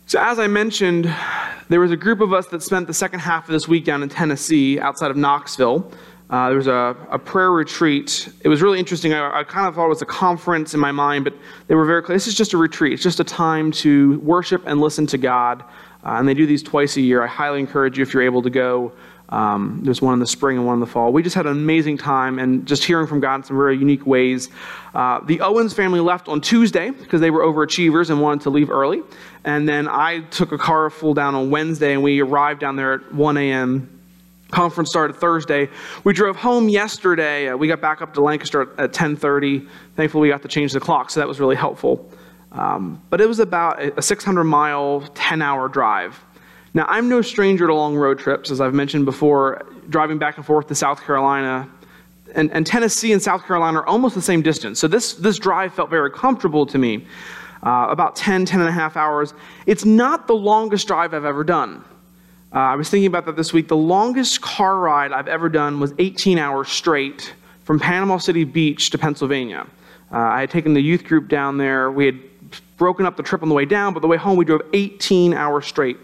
So as I mentioned, there was a group of us that spent the second half of this week down in Tennessee, outside of Knoxville. There was a prayer retreat. It was really interesting. I kind of thought it was a conference in my mind, but they were very clear. This is just a retreat. It's just a time to worship and listen to God. And they do these twice a year. I highly encourage you if you're able to go. There's one in the spring and one in the fall. We just had an amazing time and just hearing from God in some very unique ways. The Owens family left on Tuesday because they were overachievers and wanted to leave early. And then I took a car full down on Wednesday and we arrived down there at 1 a.m. Conference started Thursday. We drove home yesterday. We got back up to Lancaster at 10:30. Thankfully, we got to change the clock, so that was really helpful. But it was about a 600-mile, 10-hour drive. Now, I'm no stranger to long road trips, as I've mentioned before, driving back and forth to South Carolina. And Tennessee and South Carolina are almost the same distance. So this drive felt very comfortable to me, about 10 and a half hours. It's not the longest drive I've ever done. I was thinking about that this week. The longest car ride I've ever done was 18 hours straight from Panama City Beach to Pennsylvania. I had taken the youth group down there. We had broken up the trip on the way down, but the way home we drove 18 hours straight.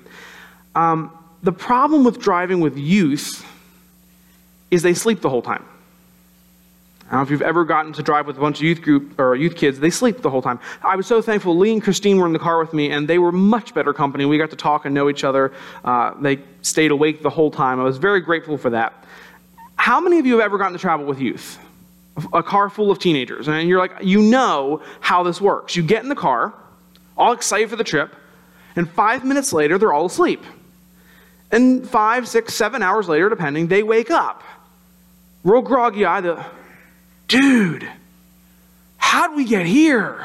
The problem with driving with youth is they sleep the whole time. I don't know if you've ever gotten to drive with a bunch of youth kids, they sleep the whole time. I was so thankful Lee and Christine were in the car with me, and they were much better company. We got to talk and know each other. They stayed awake the whole time. I was very grateful for that. How many of you have ever gotten to travel with youth? A car full of teenagers, and you're like, you know how this works. You get in the car, all excited for the trip, and 5 minutes later, they're all asleep. And 5, 6, 7 hours later, depending, they wake up. Real groggy-eyed, dude, how'd we get here?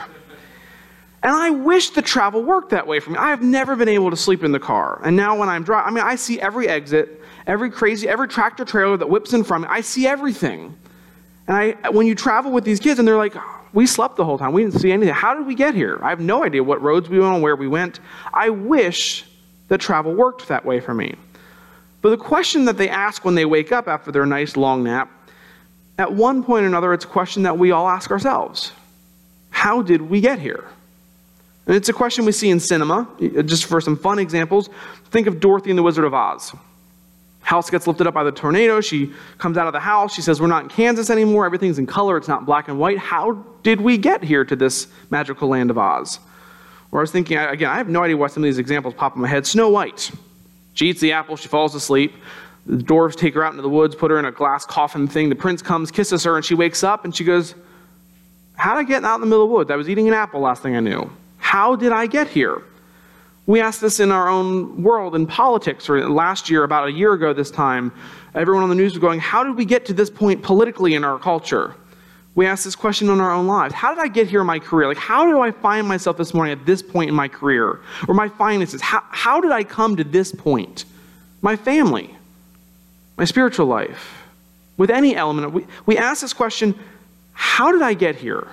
And I wish the travel worked that way for me. I have never been able to sleep in the car. And now when I'm driving, I see every exit, every tractor trailer that whips in front of me. I see everything. And when you travel with these kids and they're like, we slept the whole time. We didn't see anything. How did we get here? I have no idea what roads we went on, where we went. I wish that travel worked that way for me. But the question that they ask when they wake up after their nice long nap, at one point or another, it's a question that we all ask ourselves. How did we get here? And it's a question we see in cinema. Just for some fun examples, think of Dorothy and the Wizard of Oz. House gets lifted up by the tornado. She comes out of the house. She says, we're not in Kansas anymore. Everything's in color. It's not black and white. How did we get here to this magical land of Oz? Or I was thinking, again, I have no idea why some of these examples pop in my head. Snow White. She eats the apple. She falls asleep. The dwarves take her out into the woods, put her in a glass coffin thing. The prince comes, kisses her, and she wakes up, and she goes, how did I get out in the middle of the woods? I was eating an apple last thing I knew. How did I get here? We asked this in our own world in politics, or last year, about a year ago this time. Everyone on the news was going, how did we get to this point politically in our culture? We asked this question in our own lives. How did I get here in my career? Like, how do I find myself this morning at this point in my career? Or my finances? How did I come to this point? My family, my spiritual life, with any element. We ask this question, how did I get here?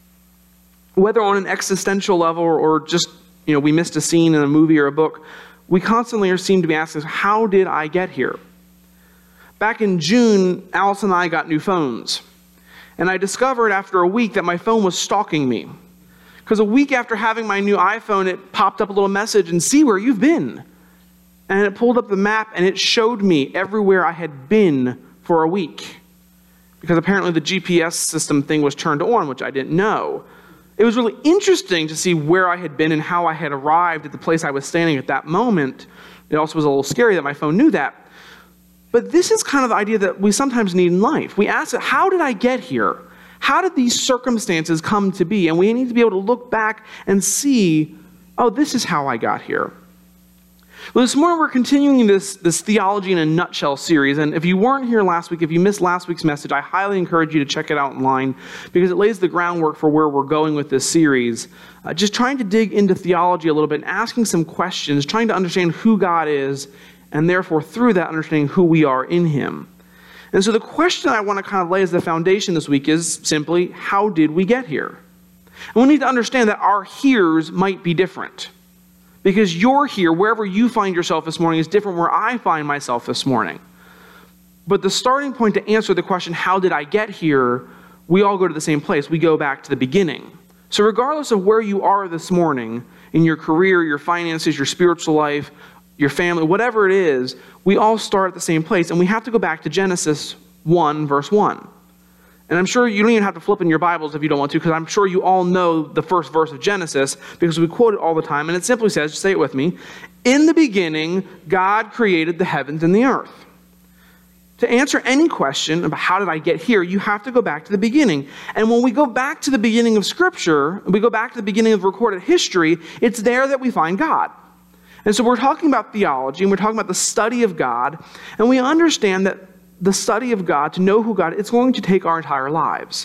Whether on an existential level or just, we missed a scene in a movie or a book, we constantly seem to be asking, how did I get here? Back in June, Alice and I got new phones. And I discovered after a week that my phone was stalking me. Because a week after having my new iPhone, it popped up a little message and see where you've been. And it pulled up the map and it showed me everywhere I had been for a week. Because apparently the GPS system thing was turned on, which I didn't know. It was really interesting to see where I had been and how I had arrived at the place I was standing at that moment. It also was a little scary that my phone knew that. But this is kind of the idea that we sometimes need in life. We ask, how did I get here? How did these circumstances come to be? And we need to be able to look back and see, oh, this is how I got here. Well, this morning we're continuing this Theology in a Nutshell series. And if you weren't here last week, if you missed last week's message, I highly encourage you to check it out online because it lays the groundwork for where we're going with this series. Just trying to dig into theology a little bit and asking some questions, trying to understand who God is, and therefore through that understanding who we are in Him. And so the question I want to kind of lay as the foundation this week is simply, how did we get here? And we need to understand that our here's might be different. Because your here, wherever you find yourself this morning, is different where I find myself this morning. But the starting point to answer the question, how did I get here, we all go to the same place. We go back to the beginning. So regardless of where you are this morning, in your career, your finances, your spiritual life, your family, whatever it is, we all start at the same place. And we have to go back to Genesis 1, verse 1. And I'm sure you don't even have to flip in your Bibles if you don't want to, because I'm sure you all know the first verse of Genesis, because we quote it all the time. And it simply says, just say it with me, "In the beginning, God created the heavens and the earth." To answer any question about how did I get here, you have to go back to the beginning. And when we go back to the beginning of Scripture, we go back to the beginning of recorded history, it's there that we find God. And so we're talking about theology, and we're talking about the study of God, and we understand that the study of God, to know who God is, it's going to take our entire lives.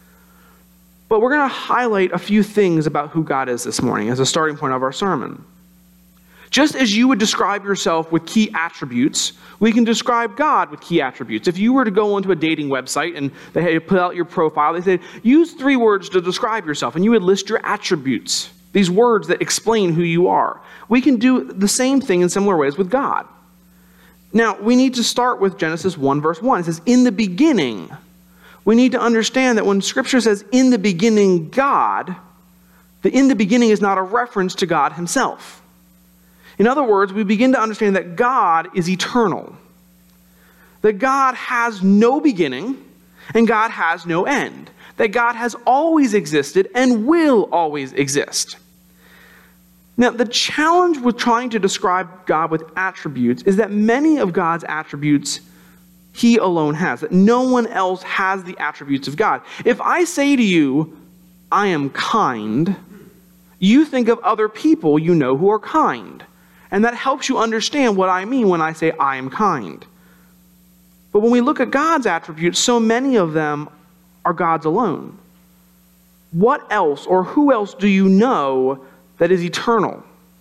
But we're going to highlight a few things about who God is this morning as a starting point of our sermon. Just as you would describe yourself with key attributes, we can describe God with key attributes. If you were to go onto a dating website and they had you put out your profile, they said, use 3 words to describe yourself, and you would list your attributes, these words that explain who you are. We can do the same thing in similar ways with God. Now, we need to start with Genesis 1, verse 1. It says, "In the beginning." We need to understand that when Scripture says, "in the beginning, God," the "in the beginning" is not a reference to God himself. In other words, we begin to understand that God is eternal. That God has no beginning and God has no end. That God has always existed and will always exist. Now, the challenge with trying to describe God with attributes is that many of God's attributes he alone has. That no one else has the attributes of God. If I say to you, "I am kind," you think of other people you know who are kind. And that helps you understand what I mean when I say I am kind. But when we look at God's attributes, so many of them are God's alone. What else or who else do you know that is eternal?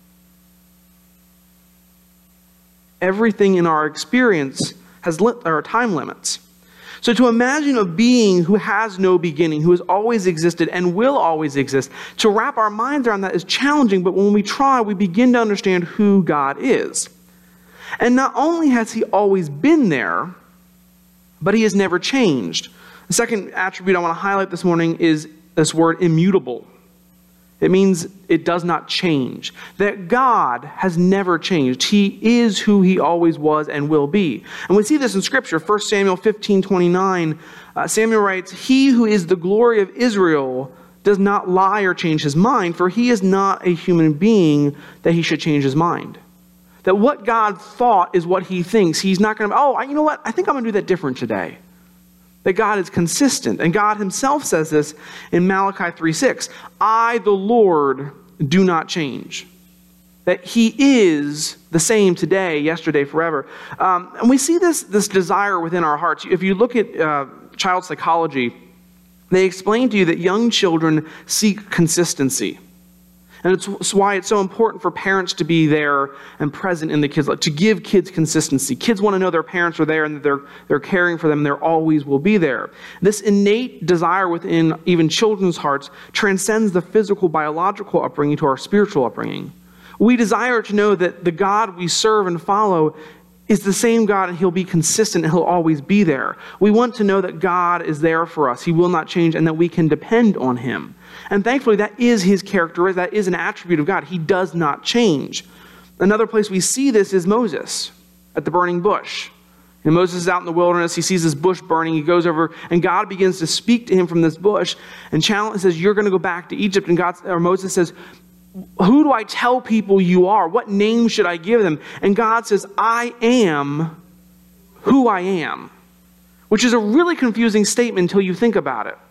Everything in our experience has time limits. So to imagine a being who has no beginning, who has always existed and will always exist, to wrap our minds around that is challenging, but when we try, we begin to understand who God is. And not only has he always been there, but he has never changed. The second attribute I want to highlight this morning is this word immutable. It means it does not change. That God has never changed. He is who he always was and will be. And we see this in Scripture. 1 Samuel 15:29, Samuel writes, "He who is the glory of Israel does not lie or change his mind, for he is not a human being that he should change his mind." That what God thought is what he thinks. He's not going to, you know what? I think I'm going to do that different today. That God is consistent. And God himself says this in Malachi 3:6. "I, the Lord, do not change." That he is the same today, yesterday, forever. And we see this desire within our hearts. If you look at child psychology, they explain to you that young children seek consistency. And it's why it's so important for parents to be there and present in the kids' life, to give kids consistency. Kids want to know their parents are there and that they're caring for them, they always will be there. This innate desire within even children's hearts transcends the physical, biological upbringing to our spiritual upbringing. We desire to know that the God we serve and follow is the same God, and he'll be consistent and he'll always be there. We want to know that God is there for us. He will not change, and that we can depend on him. And thankfully, that is his character. That is an attribute of God. He does not change. Another place we see this is Moses at the burning bush. And Moses is out in the wilderness. He sees this bush burning. He goes over, and God begins to speak to him from this bush and says, "You're going to go back to Egypt." And Moses says, "Who do I tell people you are? What name should I give them?" And God says, "I am who I am," which is a really confusing statement until you think about it.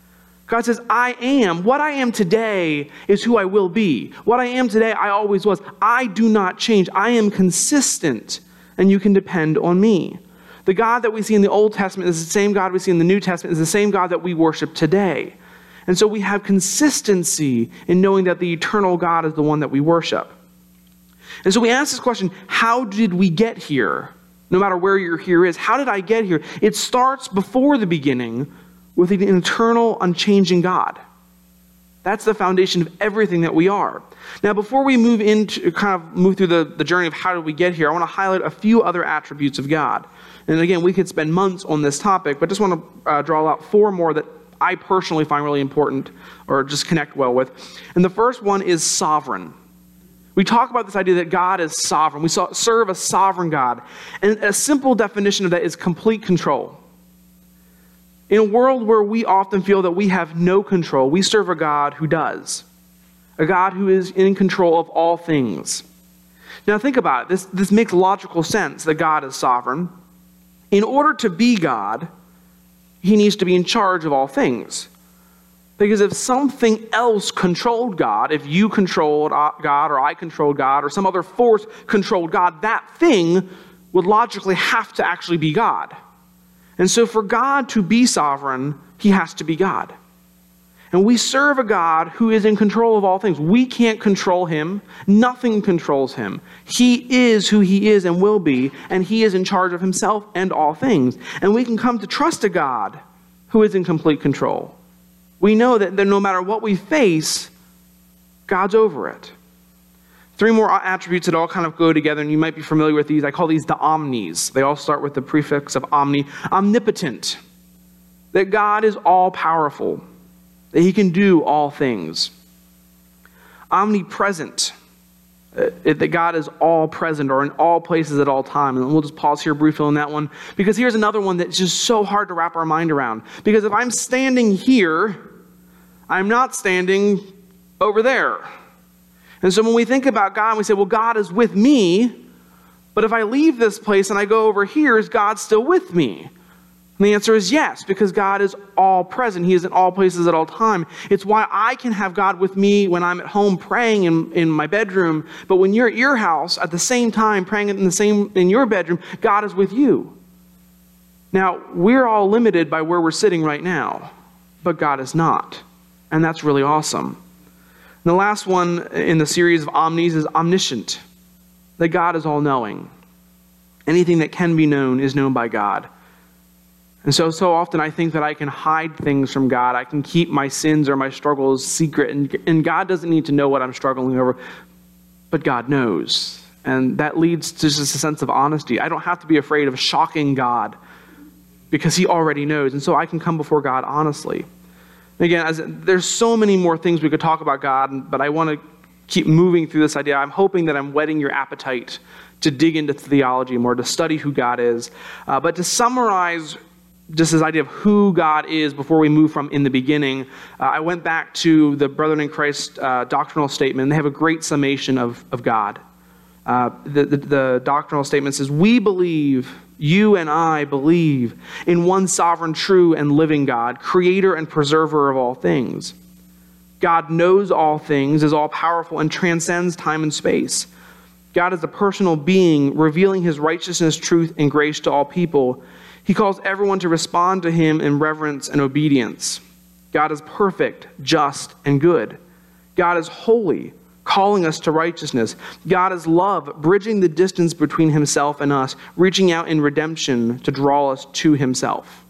God says, "I am. What I am today is who I will be. What I am today, I always was. I do not change. I am consistent, and you can depend on me." The God that we see in the Old Testament is the same God we see in the New Testament, is the same God that we worship today. And so we have consistency in knowing that the eternal God is the one that we worship. And so we ask this question, how did we get here? No matter where your here is, how did I get here? It starts before the beginning with an eternal, unchanging God. That's the foundation of everything that we are. Now, before we move through the journey of how did we get here, I want to highlight a few other attributes of God. And again, we could spend months on this topic, but just want to draw out 4 more that I personally find really important or just connect well with. And the first one is sovereign. We talk about this idea that God is sovereign. We serve a sovereign God. And a simple definition of that is complete control. In a world where we often feel that we have no control, we serve a God who does. A God who is in control of all things. Now think about it. This makes logical sense that God is sovereign. In order to be God, he needs to be in charge of all things. Because if something else controlled God, if you controlled God or I controlled God or some other force controlled God, that thing would logically have to actually be God. And so for God to be sovereign, he has to be God. And we serve a God who is in control of all things. We can't control him. Nothing controls him. He is who he is and will be, and he is in charge of himself and all things. And we can come to trust a God who is in complete control. We know that no matter what we face, God's over it. 3 more attributes that all kind of go together, and you might be familiar with these. I call these the omnis. They all start with the prefix of omni. Omnipotent. That God is all-powerful. That he can do all things. Omnipresent. That God is all present or in all places at all time. And we'll just pause here briefly on that one. Because here's another one that's just so hard to wrap our mind around. Because if I'm standing here, I'm not standing over there. And so when we think about God, we say, well, God is with me. But if I leave this place and I go over here, is God still with me? And the answer is yes, because God is all present. He is in all places at all time. It's why I can have God with me when I'm at home praying in my bedroom. But when you're at your house at the same time praying in your bedroom, God is with you. Now, we're all limited by where we're sitting right now, but God is not. And that's really awesome. And the last one in the series of omnis is omniscient. That God is all-knowing. Anything that can be known is known by God. And so often I think that I can hide things from God. I can keep my sins or my struggles secret. And God doesn't need to know what I'm struggling over. But God knows. And that leads to just a sense of honesty. I don't have to be afraid of shocking God because he already knows. And so I can come before God honestly. And again, there's so many more things we could talk about God, but I want to keep moving through this idea. I'm hoping that I'm whetting your appetite to dig into theology more, to study who God is. But to summarize just this idea of who God is before we move from in the beginning, I went back to the Brethren in Christ doctrinal statement. They have a great summation of God. The doctrinal statement says, we believe, you and I believe, in one sovereign, true, and living God, creator and preserver of all things. God knows all things, is all-powerful, and transcends time and space. God is a personal being, revealing his righteousness, truth, and grace to all people. He calls everyone to respond to him in reverence and obedience. God is perfect, just, and good. God is holy, calling us to righteousness. God is love, bridging the distance between himself and us, reaching out in redemption to draw us to himself.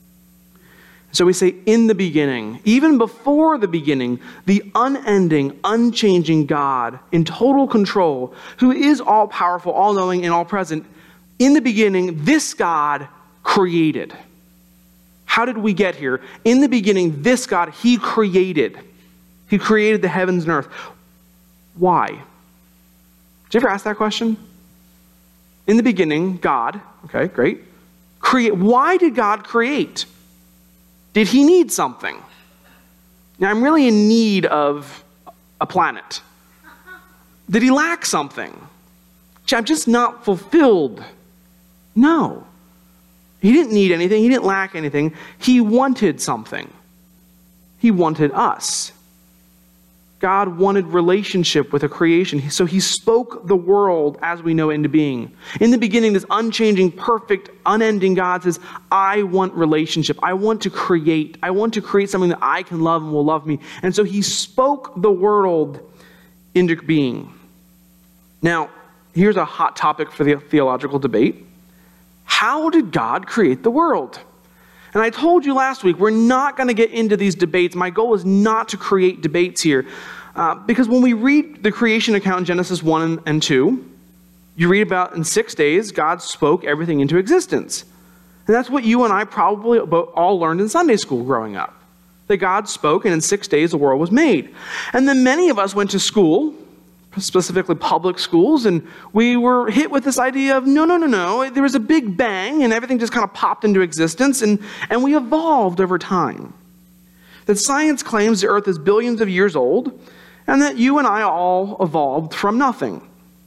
So we say, in the beginning, even before the beginning, the unending, unchanging God in total control, who is all-powerful, all-knowing, and all-present, in the beginning, this God created. How did we get here? In the beginning, this God, he created. He created the heavens and earth. Why? Did you ever ask that question? In the beginning, God, okay, great. Why did God create? Did he need something? Now, I'm really in need of a planet. Did he lack something? I'm just not fulfilled. No. He didn't need anything. He didn't lack anything. He wanted something. He wanted us. God wanted relationship with a creation. So he spoke the world as we know it into being. In the beginning, this unchanging, perfect, unending God says, I want relationship. I want to create. I want to create something that I can love and will love me. And so he spoke the world into being. Now, here's a hot topic for the theological debate. How did God create the world? And I told you last week, we're not going to get into these debates. My goal is not to create debates here. Because when we read the creation account in Genesis 1 and 2, you read about in 6 days, God spoke everything into existence. And that's what you and I probably all learned in Sunday school growing up. that God spoke, and in 6 days the world was made. And then many of us went to school, specifically public schools, and we were hit with this idea of, no. There was a big bang, and everything just kind of popped into existence, and we evolved over time. That science claims the earth is billions of years old, and that you and I all evolved from nothing.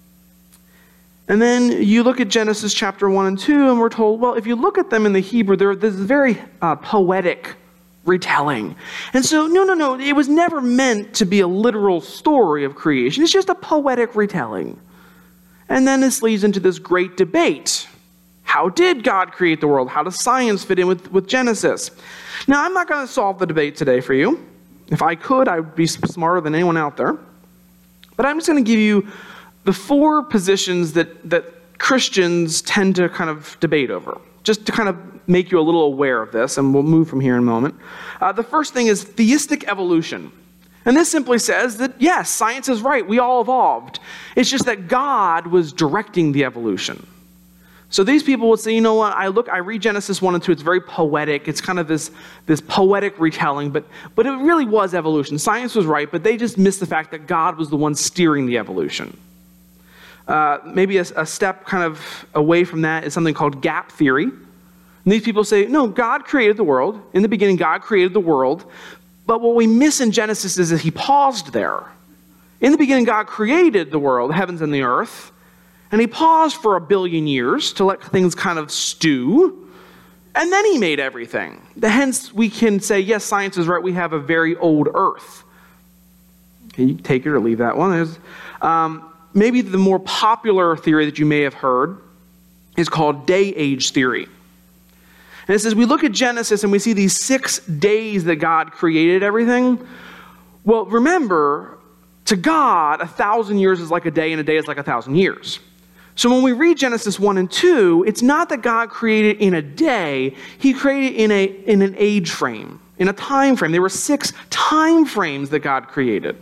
And then you look at Genesis chapter 1 and 2, and we're told, well, if you look at them in the Hebrew, they're this very poetic retelling. And so, no, it was never meant to be a literal story of creation. It's just a poetic retelling. And then this leads into this great debate. How did God create the world? How does science fit in with Genesis? Now, I'm not going to solve the debate today for you. If I could, I would be smarter than anyone out there. But I'm just going to give you the four positions that Christians tend to kind of debate over, just to kind of make you a little aware of this, and we'll move from here in a moment. The first thing is theistic evolution. And this simply says that, yes, science is right, we all evolved. It's just that God was directing the evolution. So these people would say, you know what, I read Genesis 1 and 2, it's very poetic, it's kind of this poetic retelling, but it really was evolution. Science was right, but they just missed the fact that God was the one steering the evolution. Maybe a step kind of away from that is something called gap theory. And these people say, no, God created the world. In the beginning, God created the world. But what we miss in Genesis is that he paused there. In the beginning, God created the world, the heavens and the earth. And he paused for 1 billion years to let things kind of stew. And then he made everything. Hence, we can say, yes, science is right. We have a very old earth. Okay, you take it or leave that one. There's, maybe the more popular theory that you may have heard is called day-age theory. And it says, we look at Genesis and we see these 6 days that God created everything. Well, remember, to God, 1,000 years is like a day, and a day is like 1,000 years. So when we read Genesis 1 and 2, it's not that God created in a day, he created in an age frame, in a time frame. There were 6 time frames that God created.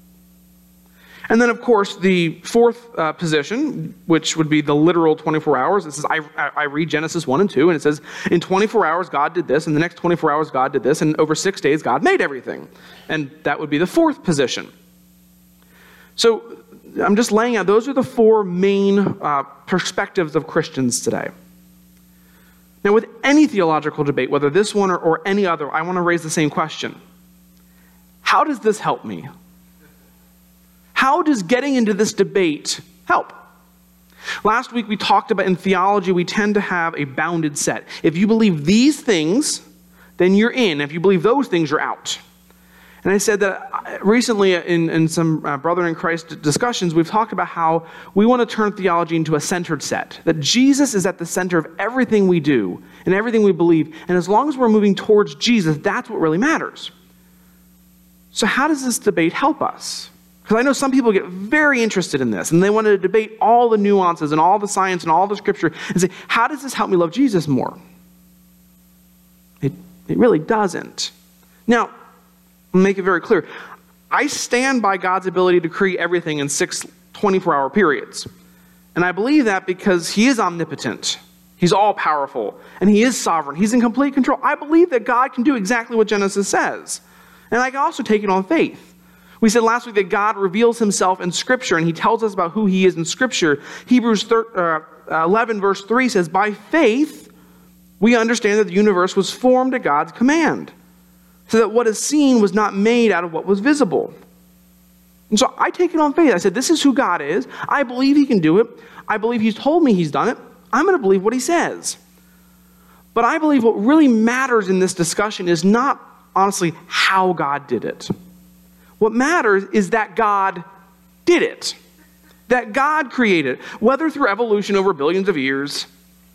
And then, of course, the fourth position, which would be the literal 24 hours, it says, I read Genesis 1 and 2, and it says, in 24 hours God did this, and the next 24 hours God did this, and over 6 days God made everything. And that would be the fourth position. So I'm just laying out, those are the 4 main perspectives of Christians today. Now, with any theological debate, whether this one or any other, I want to raise the same question. How does this help me? How does getting into this debate help? Last week we talked about in theology we tend to have a bounded set. If you believe these things, then you're in. If you believe those things, you're out. And I said that recently in some Brother in Christ discussions, we've talked about how we want to turn theology into a centered set. That Jesus is at the center of everything we do and everything we believe. And as long as we're moving towards Jesus, that's what really matters. So how does this debate help us? Because I know some people get very interested in this, and they want to debate all the nuances and all the science and all the scripture and say, how does this help me love Jesus more? It really doesn't. Now, I'll make it very clear. I stand by God's ability to create everything in 6 24-hour periods. And I believe that because he is omnipotent. He's all-powerful, and he is sovereign. He's in complete control. I believe that God can do exactly what Genesis says. And I can also take it on faith. We said last week that God reveals himself in Scripture, and he tells us about who he is in Scripture. Hebrews 11 verse 3 says, by faith we understand that the universe was formed at God's command, so that what is seen was not made out of what was visible. And so I take it on faith. I said, this is who God is. I believe he can do it. I believe he's told me he's done it. I'm going to believe what he says. But I believe what really matters in this discussion is not, honestly, how God did it. What matters is that God did it. That God created, whether through evolution over billions of years,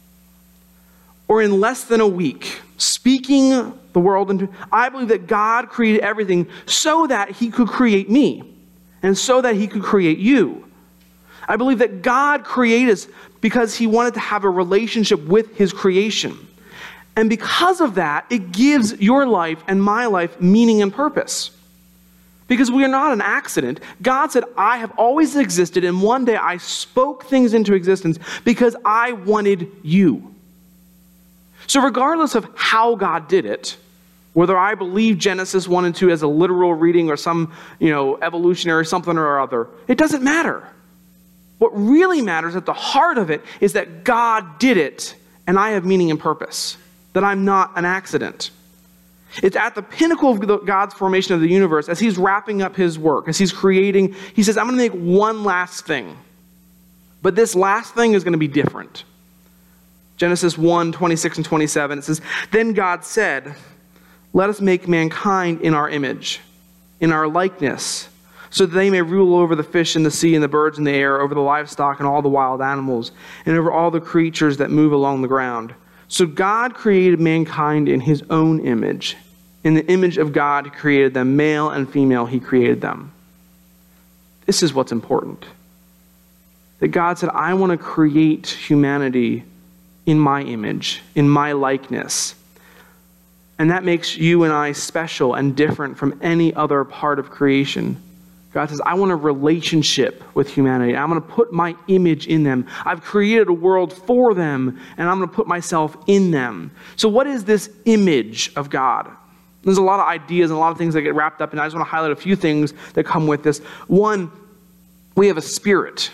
or in less than a week, speaking the world into, I believe that God created everything so that he could create me, and so that he could create you. I believe that God created us because he wanted to have a relationship with his creation. And because of that, it gives your life and my life meaning and purpose. Because we are not an accident. God said, I have always existed, and one day I spoke things into existence because I wanted you. So regardless of how God did it, Whether I believe Genesis 1 and 2 as a literal reading or some, evolutionary something or other, it doesn't matter. What really matters at the heart of it is that God did it and I have meaning and purpose, that I'm not an accident. It's at the pinnacle of God's formation of the universe, as he's wrapping up his work, as he's creating, he says, I'm going to make one last thing. But this last thing is going to be different. Genesis 1, 26 and 27, it says, Then God said, Let us make mankind in our image, in our likeness, so that they may rule over the fish in the sea and the birds in the air, over the livestock and all the wild animals, and over all the creatures that move along the ground. So God created mankind in his own image. In the image of God, he created them, male and female, he created them. This is what's important. That God said, I want to create humanity in my image, in my likeness. And that makes you and I special and different from any other part of creation. God says, I want a relationship with humanity. I'm going to put my image in them. I've created a world for them, and I'm going to put myself in them. So what is this image of God? There's a lot of ideas and a lot of things that get wrapped up, and I just want to highlight a few things that come with this. One, we have a spirit.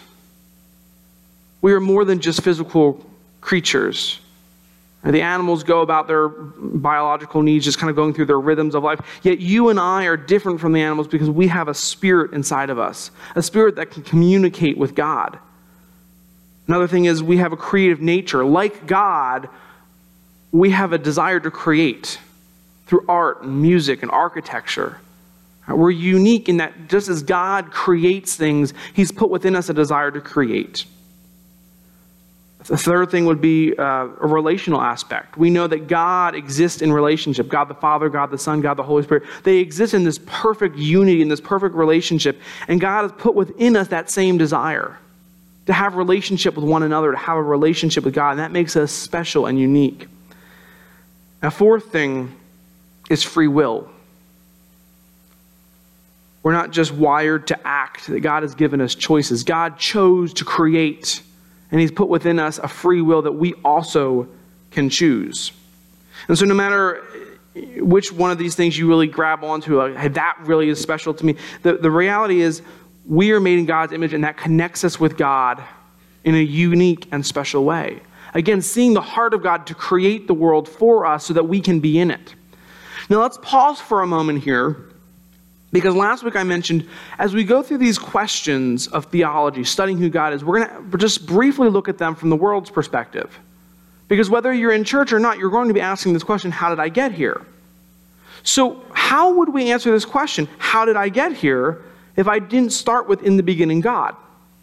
We are more than just physical creatures. The animals go about their biological needs, just kind of going through their rhythms of life. Yet you and I are different from the animals because we have a spirit inside of us, a spirit that can communicate with God. Another thing is we have a creative nature. Like God, we have a desire to create through art and music and architecture. We're unique in that just as God creates things, he's put within us a desire to create. The third thing would be a relational aspect. We know that God exists in relationship. God the Father, God the Son, God the Holy Spirit. They exist in this perfect unity, in this perfect relationship. And God has put within us that same desire to have a relationship with one another, to have a relationship with God. And that makes us special and unique. A fourth thing is free will. We're not just wired to act, that God has given us choices. God chose to create. And he's put within us a free will that we also can choose. And so no matter which one of these things you really grab onto, like, hey, that really is special to me, the reality is we are made in God's image, and that connects us with God in a unique and special way. Again, seeing the heart of God to create the world for us so that we can be in it. Now let's pause for a moment here, because last week I mentioned, as we go through these questions of theology, studying who God is, we're going to just briefly look at them from the world's perspective. Because whether you're in church or not, you're going to be asking this question, how did I get here? So how would we answer this question, how did I get here, if I didn't start with in the beginning God?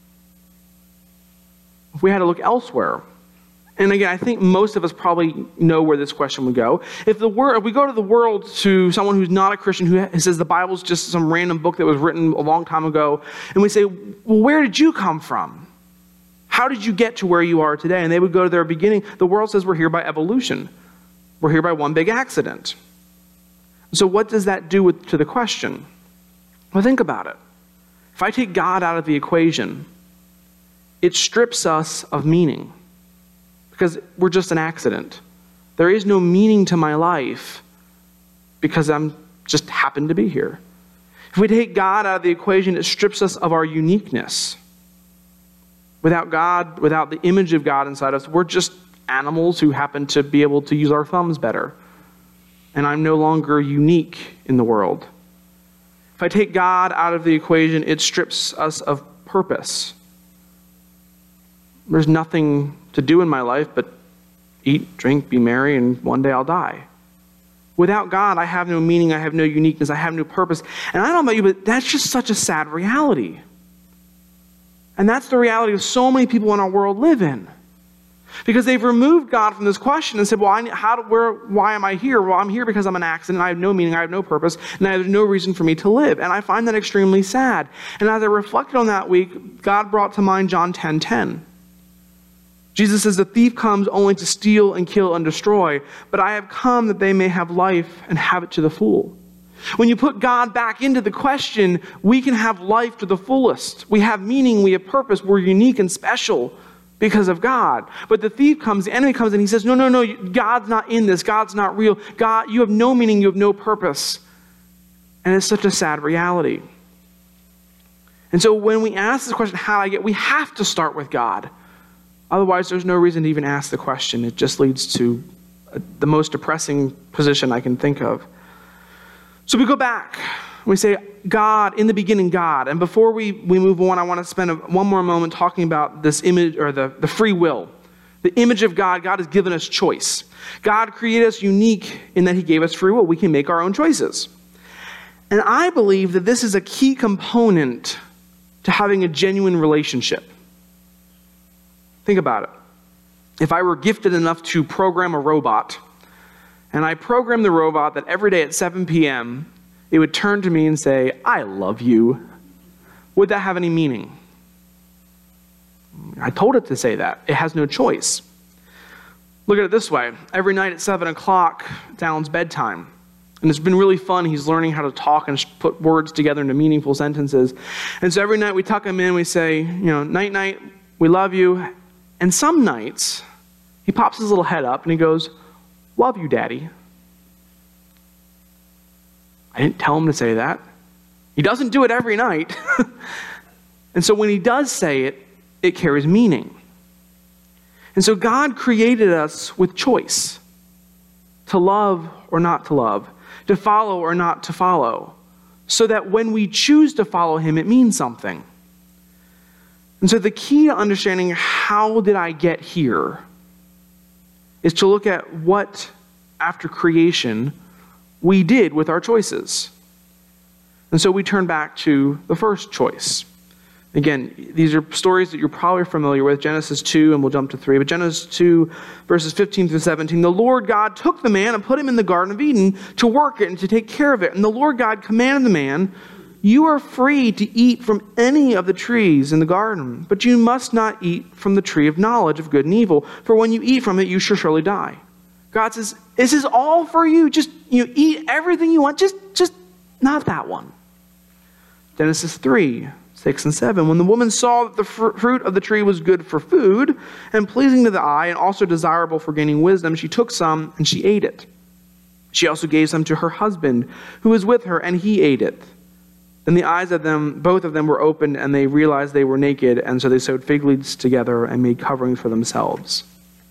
If we had to look elsewhere. And again, I think most of us probably know where this question would go. If we go to the world to someone who's not a Christian, who says the Bible's just some random book that was written a long time ago, and we say, well, where did you come from? How did you get to where you are today? And they would go to their beginning. The world says we're here by evolution. We're here by one big accident. So what does that do to the question? Well, think about it. If I take God out of the equation, it strips us of meaning. Because we're just an accident. There is no meaning to my life because I'm just happened to be here. If we take God out of the equation, it strips us of our uniqueness. Without God, without the image of God inside us, we're just animals who happen to be able to use our thumbs better. And I'm no longer unique in the world. If I take God out of the equation, it strips us of purpose. There's nothing to do in my life but eat, drink, be merry, and one day I'll die. Without God, I have no meaning, I have no uniqueness, I have no purpose. And I don't know about you, but that's just such a sad reality. And that's the reality of so many people in our world live in. Because they've removed God from this question and said, well, why am I here? Well, I'm here because I'm an accident, I have no meaning, I have no purpose, and there's no reason for me to live. And I find that extremely sad. And as I reflected on that week, God brought to mind John 10:10. Jesus says, the thief comes only to steal and kill and destroy, but I have come that they may have life and have it to the full. When you put God back into the question, we can have life to the fullest. We have meaning, we have purpose, we're unique and special because of God. But the thief comes, the enemy comes, and he says, no, no, no, God's not in this. God's not real. God, you have no meaning. You have no purpose. And it's such a sad reality. And so when we ask this question, how do I get, we have to start with God. Otherwise, there's no reason to even ask the question. It just leads to the most depressing position I can think of. So we go back. We say, God, in the beginning, God. And before we move on, I want to spend one more moment talking about this image, or the free will. The image of God. God has given us choice. God created us unique in that he gave us free will. We can make our own choices. And I believe that this is a key component to having a genuine relationship. Think about it. If I were gifted enough to program a robot, and I programmed the robot that every day at 7 p.m., it would turn to me and say, I love you. Would that have any meaning? I told it to say that. It has no choice. Look at it this way. Every night at 7 o'clock, it's Alan's bedtime. And it's been really fun. He's learning how to talk and put words together into meaningful sentences. And so every night we tuck him in, we say, night, night, we love you. And some nights, he pops his little head up and he goes, love you, Daddy. I didn't tell him to say that. He doesn't do it every night. And so when he does say it, it carries meaning. And so God created us with choice. To love or not to love. To follow or not to follow. So that when we choose to follow him, it means something. And so the key to understanding how did I get here is to look at what, after creation, we did with our choices. And so we turn back to the first choice. Again, these are stories that you're probably familiar with, Genesis 2, and we'll jump to 3. But Genesis 2, verses 15 through 17, the Lord God took the man and put him in the Garden of Eden to work it and to take care of it. And the Lord God commanded the man, you are free to eat from any of the trees in the garden, but you must not eat from the tree of knowledge of good and evil, for when you eat from it, you shall surely die. God says, this is all for you. Just eat everything you want, just not that one. Genesis 3, 6 and 7. When the woman saw that the fruit of the tree was good for food and pleasing to the eye and also desirable for gaining wisdom, she took some and she ate it. She also gave some to her husband who was with her, and he ate it. Then the eyes of them, both of them, were opened, and they realized they were naked, and so they sewed fig leaves together and made coverings for themselves.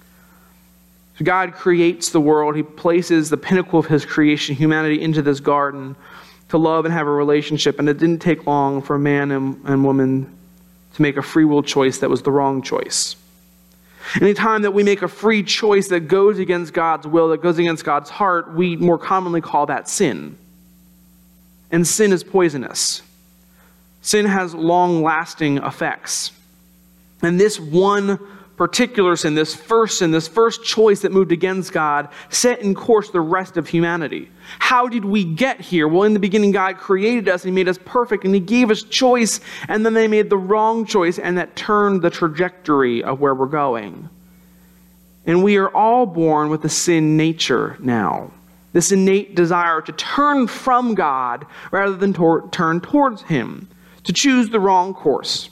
So God creates the world. He places the pinnacle of his creation, humanity, into this garden to love and have a relationship. And it didn't take long for man and woman to make a free will choice that was the wrong choice. Anytime that we make a free choice that goes against God's will, that goes against God's heart, we more commonly call that sin. And sin is poisonous. Sin has long-lasting effects. And this one particular sin, this first choice that moved against God, set in course the rest of humanity. How did we get here? Well, in the beginning, God created us and he made us perfect and he gave us choice, and then they made the wrong choice, and that turned the trajectory of where we're going. And we are all born with a sin nature now. This innate desire to turn from God rather than turn towards him, to choose the wrong course.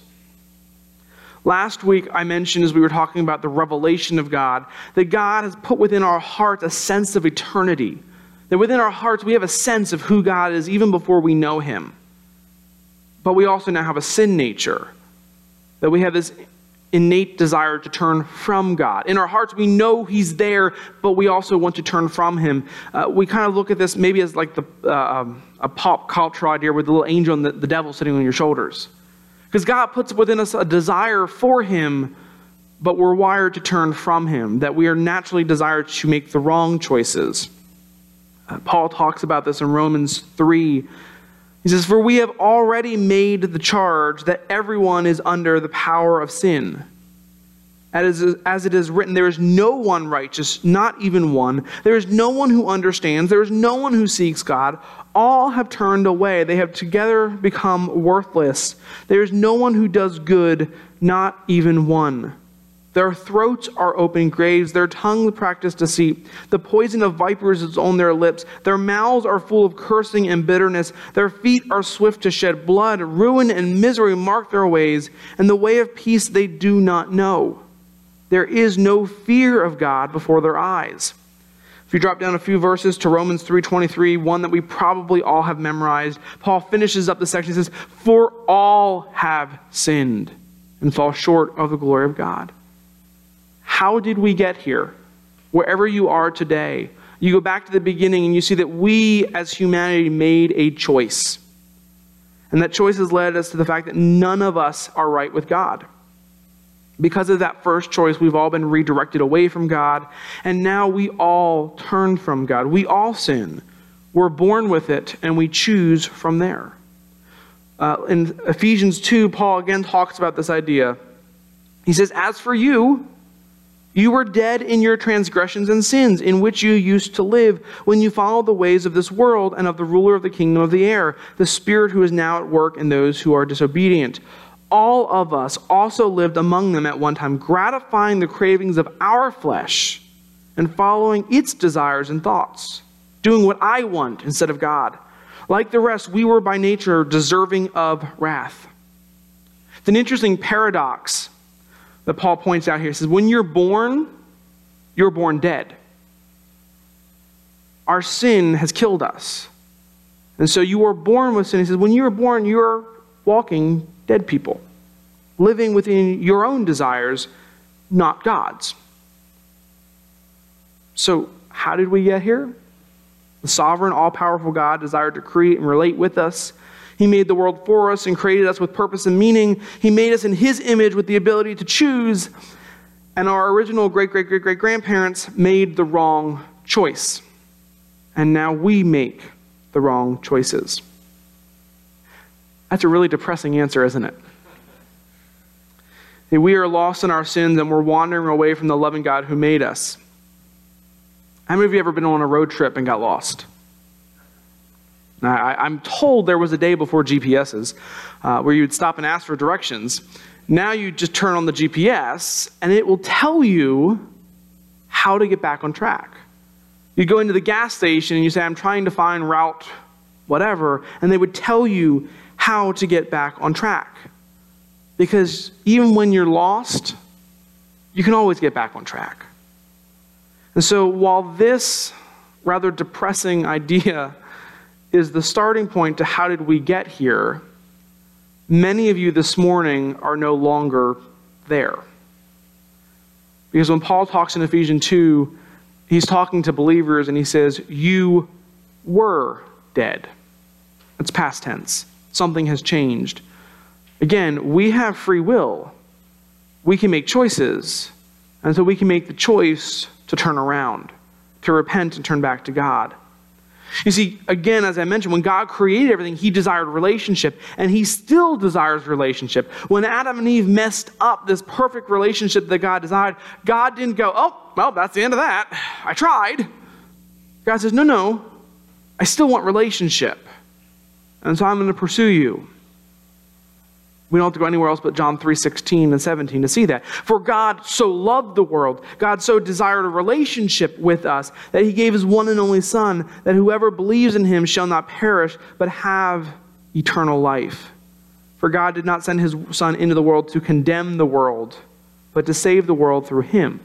Last week, I mentioned, as we were talking about the revelation of God, that God has put within our hearts a sense of eternity. That within our hearts, we have a sense of who God is even before we know him. But we also now have a sin nature. That we have this innate desire to turn from God. In our hearts, we know he's there, but we also want to turn from him. We kind of look at this maybe as like a pop culture idea with the little angel and the devil sitting on your shoulders. Because God puts within us a desire for him, but we're wired to turn from him, that we are naturally desired to make the wrong choices. Paul talks about this in Romans 3. He says, for we have already made the charge that everyone is under the power of sin. As it is written, there is no one righteous, not even one. There is no one who understands. There is no one who seeks God. All have turned away. They have together become worthless. There is no one who does good, not even one. Their throats are open graves. Their tongues practice deceit. The poison of vipers is on their lips. Their mouths are full of cursing and bitterness. Their feet are swift to shed blood. Ruin and misery mark their ways, and the way of peace they do not know. There is no fear of God before their eyes. If you drop down a few verses to Romans 3:23, one that we probably all have memorized, Paul finishes up the section. He says, "For all have sinned and fall short of the glory of God." How did we get here? Wherever you are today, you go back to the beginning and you see that we as humanity made a choice. And that choice has led us to the fact that none of us are right with God. Because of that first choice, we've all been redirected away from God, and now we all turn from God. We all sin. We're born with it, and we choose from there. In Ephesians 2, Paul again talks about this idea. He says, "As for you, you were dead in your transgressions and sins, in which you used to live when you followed the ways of this world and of the ruler of the kingdom of the air, the spirit who is now at work in those who are disobedient. All of us also lived among them at one time, gratifying the cravings of our flesh and following its desires and thoughts, doing what I want instead of God. Like the rest, we were by nature deserving of wrath." It's an interesting paradox that Paul points out here. He says, when you're born dead. Our sin has killed us. And so you were born with sin. He says, when you were born, you were walking dead people, living within your own desires, not God's. So how did we get here? The sovereign, all-powerful God desired to create and relate with us. He made the world for us and created us with purpose and meaning. He made us in his image with the ability to choose. And our original great-great-great-great-grandparents made the wrong choice. And now we make the wrong choices. That's a really depressing answer, isn't it? We are lost in our sins and we're wandering away from the loving God who made us. How many of you ever been on a road trip and got lost? Now, I'm told there was a day before GPSs where you would stop and ask for directions. Now you just turn on the GPS and it will tell you how to get back on track. You go into the gas station and you say, I'm trying to find route whatever, and they would tell you how to get back on track. Because even when you're lost, you can always get back on track. And so while this rather depressing idea is the starting point to how did we get here, many of you this morning are no longer there. Because when Paul talks in Ephesians 2, he's talking to believers and he says, you were dead. It's past tense. Something has changed. Again, we have free will. We can make choices. And so we can make the choice to turn around, to repent and turn back to God. You see, again, as I mentioned, when God created everything, he desired relationship, and he still desires relationship. When Adam and Eve messed up this perfect relationship that God desired, God didn't go, oh, well, that's the end of that. I tried. God says, no, I still want relationship. And so I'm going to pursue you. We don't have to go anywhere else but John 3:16 and 17 to see that. For God so loved the world, God so desired a relationship with us, that he gave his one and only Son, that whoever believes in him shall not perish, but have eternal life. For God did not send his Son into the world to condemn the world, but to save the world through him.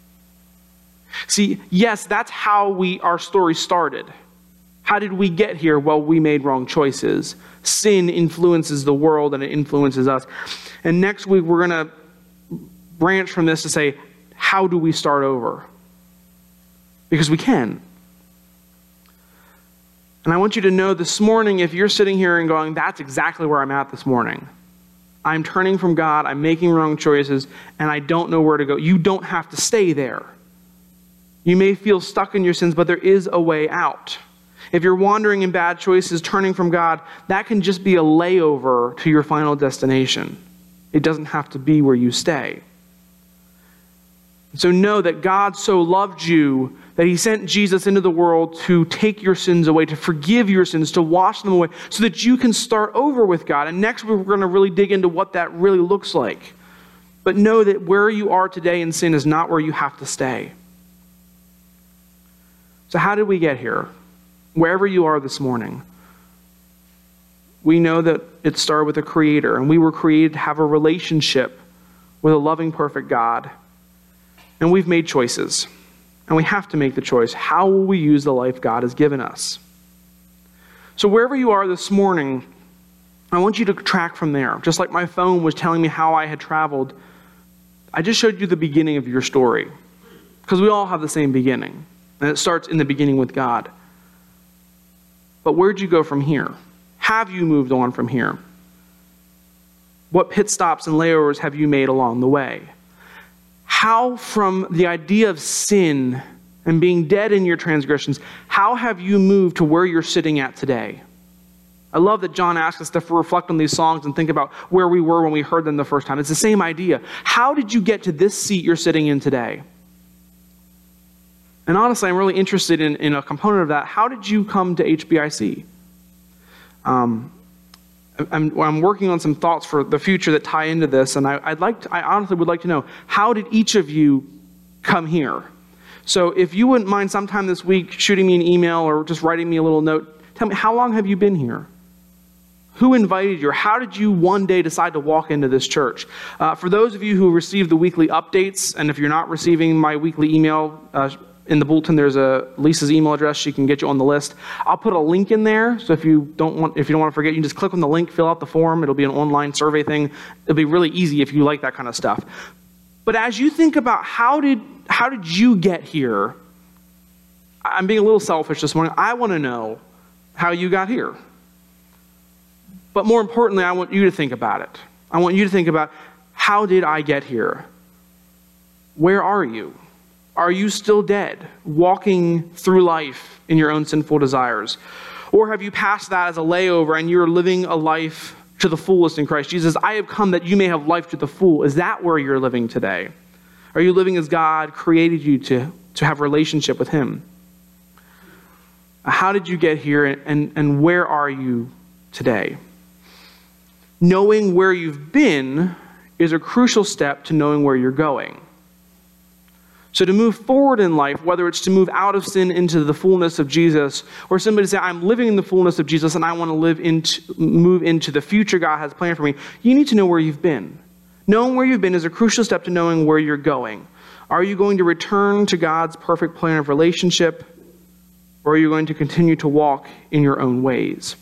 See, yes, that's how our story started. How did we get here? Well, we made wrong choices. Sin influences the world and it influences us. And next week, we're going to branch from this to say, how do we start over? Because we can. And I want you to know this morning, if you're sitting here and going, that's exactly where I'm at this morning. I'm turning from God, I'm making wrong choices, and I don't know where to go. You don't have to stay there. You may feel stuck in your sins, but there is a way out. If you're wandering in bad choices, turning from God, that can just be a layover to your final destination. It doesn't have to be where you stay. So know that God so loved you that he sent Jesus into the world to take your sins away, to forgive your sins, to wash them away, so that you can start over with God. And next week we're going to really dig into what that really looks like. But know that where you are today in sin is not where you have to stay. So how did we get here? Wherever you are this morning, we know that it started with a creator, and we were created to have a relationship with a loving, perfect God. And we've made choices. And we have to make the choice. How will we use the life God has given us? So wherever you are this morning, I want you to track from there. Just like my phone was telling me how I had traveled, I just showed you the beginning of your story. Because we all have the same beginning. And it starts in the beginning with God. But where'd you go from here? Have you moved on from here? What pit stops and layovers have you made along the way? How, from the idea of sin and being dead in your transgressions, how have you moved to where you're sitting at today? I love that John asks us to reflect on these songs and think about where we were when we heard them the first time. It's the same idea. How did you get to this seat you're sitting in today? And honestly, I'm really interested in a component of that. How did you come to HBIC? I'm working on some thoughts for the future that tie into this, and I honestly would like to know, how did each of you come here? So if you wouldn't mind sometime this week shooting me an email or just writing me a little note, tell me, how long have you been here? Who invited you? How did you one day decide to walk into this church? For those of you who receive the weekly updates, and if you're not receiving my weekly email, in the bulletin, there's Lisa's email address. She can get you on the list. I'll put a link in there. So if you don't want to forget, you can just click on the link, fill out the form. It'll be an online survey thing. It'll be really easy if you like that kind of stuff. But as you think about how did you get here, I'm being a little selfish this morning. I want to know how you got here. But more importantly, I want you to think about it. I want you to think about, how did I get here? Where are you? Are you still dead, walking through life in your own sinful desires? Or have you passed that as a layover and you're living a life to the fullest in Christ Jesus? I have come that you may have life to the full. Is that where you're living today? Are you living as God created you to have a relationship with Him? How did you get here, and where are you today? Knowing where you've been is a crucial step to knowing where you're going. So to move forward in life, whether it's to move out of sin into the fullness of Jesus, or simply to say, I'm living in the fullness of Jesus and I want to move into the future God has planned for me, you need to know where you've been. Knowing where you've been is a crucial step to knowing where you're going. Are you going to return to God's perfect plan of relationship, or are you going to continue to walk in your own ways?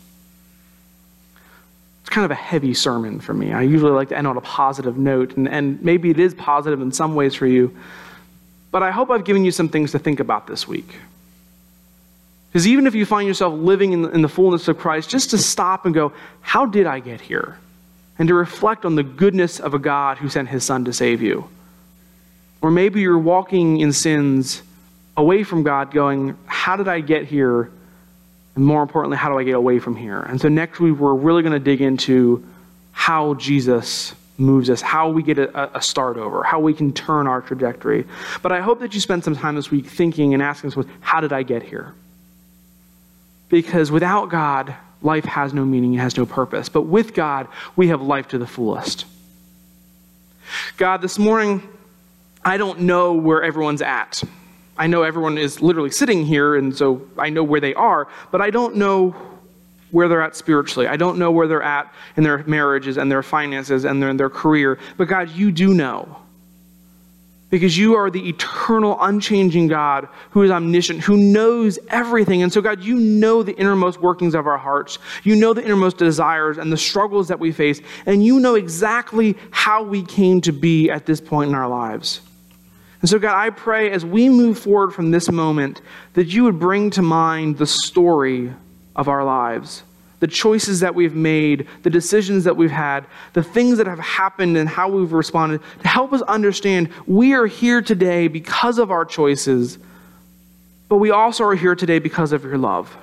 It's kind of a heavy sermon for me. I usually like to end on a positive note, and maybe it is positive in some ways for you. But I hope I've given you some things to think about this week. Because even if you find yourself living in the fullness of Christ, just to stop and go, how did I get here? And to reflect on the goodness of a God who sent His Son to save you. Or maybe you're walking in sins away from God going, how did I get here? And more importantly, how do I get away from here? And so next week, we're really going to dig into how Jesus moves us, how we get a start over, how we can turn our trajectory. But I hope that you spend some time this week thinking and asking yourself, how did I get here? Because without God, life has no meaning, it has no purpose. But with God, we have life to the fullest. God, this morning, I don't know where everyone's at. I know everyone is literally sitting here, and so I know where they are, but I don't know where they're at spiritually. I don't know where they're at in their marriages and their finances and their career. But God, you do know. Because you are the eternal, unchanging God who is omniscient, who knows everything. And so God, you know the innermost workings of our hearts. You know the innermost desires and the struggles that we face. And you know exactly how we came to be at this point in our lives. And so God, I pray as we move forward from this moment that you would bring to mind the story of our lives, the choices that we've made, the decisions that we've had, the things that have happened and how we've responded, to help us understand we are here today because of our choices, but we also are here today because of your love.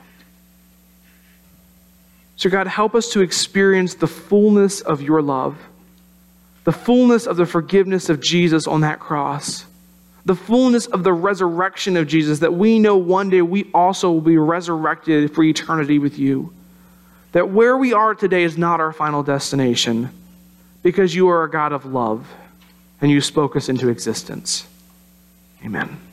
So God, help us to experience the fullness of your love, the fullness of the forgiveness of Jesus on that cross, the fullness of the resurrection of Jesus, that we know one day we also will be resurrected for eternity with you. That where we are today is not our final destination, because you are a God of love and you spoke us into existence. Amen.